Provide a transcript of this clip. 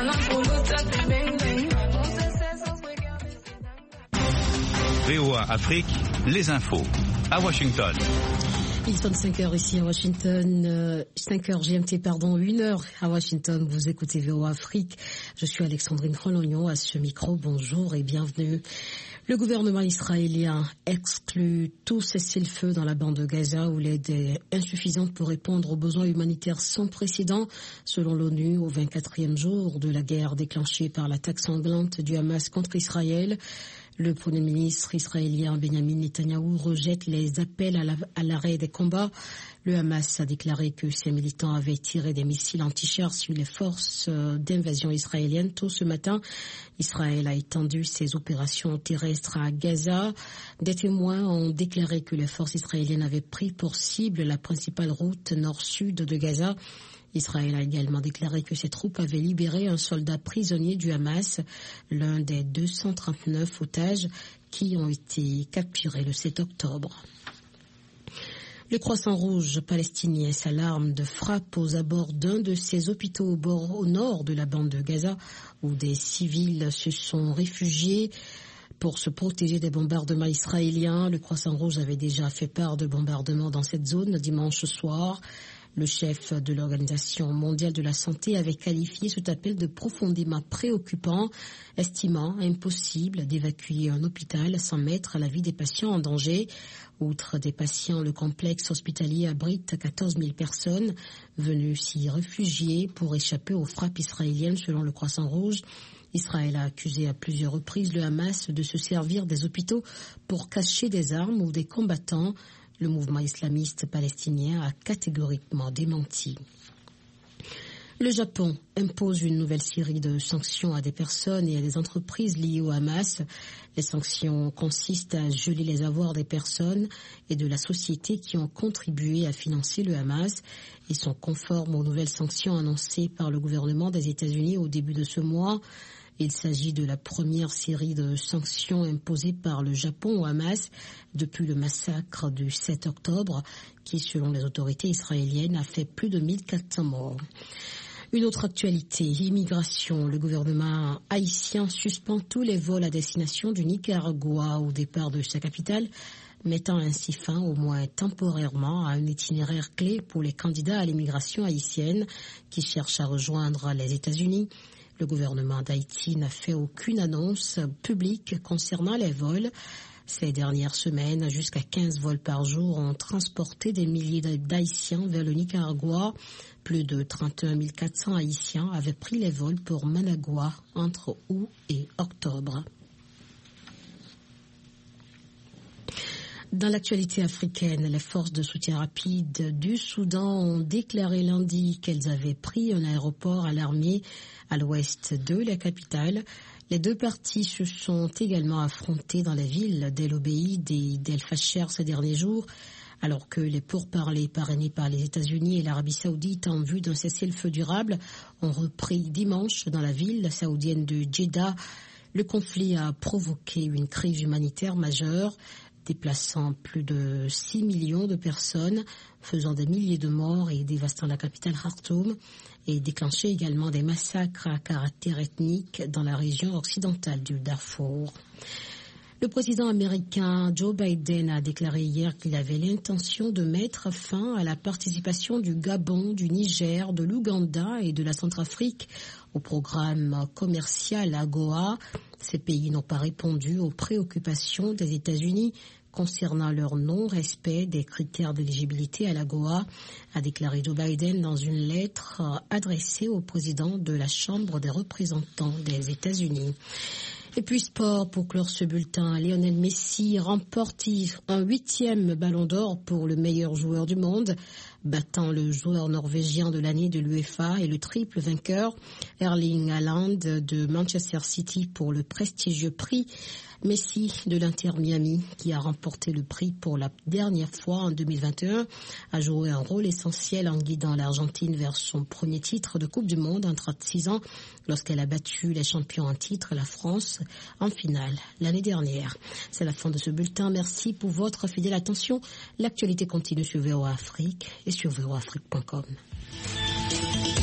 VOA Afrique, les infos. À Washington. Il sonne 5h ici à Washington, 5h GMT, 1h à Washington. Vous écoutez VOA Afrique. Je suis Alexandrine Rolognon à ce micro. Bonjour et bienvenue. Le gouvernement israélien exclut tout cessez-le-feu dans la bande de Gaza où l'aide est insuffisante pour répondre aux besoins humanitaires sans précédent, selon l'ONU, au 24e jour de la guerre déclenchée par l'attaque sanglante du Hamas contre Israël. Le Premier ministre israélien Benjamin Netanyahou rejette les appels à l'arrêt des combats. Le Hamas a déclaré que ses militants avaient tiré des missiles anti-chars sur les forces d'invasion israéliennes tôt ce matin. Israël a étendu ses opérations terrestres à Gaza. Des témoins ont déclaré que les forces israéliennes avaient pris pour cible la principale route nord-sud de Gaza. Israël a également déclaré que ses troupes avaient libéré un soldat prisonnier du Hamas, l'un des 239 otages qui ont été capturés le 7 octobre. Le Croissant Rouge palestinien s'alarme de frappes aux abords d'un de ses hôpitaux au nord de la bande de Gaza, où des civils se sont réfugiés pour se protéger des bombardements israéliens. Le Croissant Rouge avait déjà fait part de bombardements dans cette zone dimanche soir. Le chef de l'Organisation mondiale de la santé avait qualifié cet appel de profondément préoccupant, estimant impossible d'évacuer un hôpital sans mettre la vie des patients en danger. Outre des patients, le complexe hospitalier abrite 14 000 personnes venues s'y réfugier pour échapper aux frappes israéliennes selon le Croissant Rouge. Israël a accusé à plusieurs reprises le Hamas de se servir des hôpitaux pour cacher des armes ou des combattants. Le mouvement islamiste palestinien a catégoriquement démenti. Le Japon impose une nouvelle série de sanctions à des personnes et à des entreprises liées au Hamas. Les sanctions consistent à geler les avoirs des personnes et de la société qui ont contribué à financer le Hamas et sont conformes aux nouvelles sanctions annoncées par le gouvernement des États-Unis au début de ce mois. Il s'agit de la première série de sanctions imposées par le Japon au Hamas depuis le massacre du 7 octobre, qui, selon les autorités israéliennes, a fait plus de 1400 morts. Une autre actualité, immigration. Le gouvernement haïtien suspend tous les vols à destination du Nicaragua au départ de sa capitale, mettant ainsi fin, au moins temporairement, à un itinéraire clé pour les candidats à l'immigration haïtienne qui cherchent à rejoindre les États-Unis. Le gouvernement d'Haïti n'a fait aucune annonce publique concernant les vols. Ces dernières semaines, jusqu'à 15 vols par jour ont transporté des milliers d'Haïtiens vers le Nicaragua. Plus de 31 400 Haïtiens avaient pris les vols pour Managua entre août et octobre. Dans l'actualité africaine, les forces de soutien rapide du Soudan ont déclaré lundi qu'elles avaient pris un aéroport à l'armée à l'ouest de la capitale. Les deux parties se sont également affrontées dans la ville d'El Obeid et d'El Fasher ces derniers jours, alors que les pourparlers parrainés par les États-Unis et l'Arabie Saoudite en vue d'un cessez-le-feu durable ont repris dimanche dans la ville saoudienne de Jeddah. Le conflit a provoqué une crise humanitaire majeure, déplaçant plus de 6 millions de personnes, faisant des milliers de morts et dévastant la capitale Khartoum, et déclenché également des massacres à caractère ethnique dans la région occidentale du Darfour. Le président américain Joe Biden a déclaré hier qu'il avait l'intention de mettre fin à la participation du Gabon, du Niger, de l'Ouganda et de la Centrafrique au programme commercial AGOA. Ces pays n'ont pas répondu aux préoccupations des États-Unis concernant leur non-respect des critères d'éligibilité à l'AGOA, a déclaré Joe Biden dans une lettre adressée au président de la Chambre des représentants des États-Unis. Et puis sport, pour clore ce bulletin, Lionel Messi remporte un 8e ballon d'or pour le meilleur joueur du monde, battant le joueur norvégien de l'année de l'UEFA et le triple vainqueur Erling Haaland de Manchester City pour le prestigieux prix Messi de l'Inter Miami, qui a remporté le prix pour la dernière fois en 2021, a joué un rôle essentiel en guidant l'Argentine vers son premier titre de Coupe du Monde en 36 ans, lorsqu'elle a battu les champions en titre, la France, en finale l'année dernière. C'est la fin de ce bulletin. Merci pour votre fidèle attention. L'actualité continue sur VOA Afrique et sur voaafrique.com.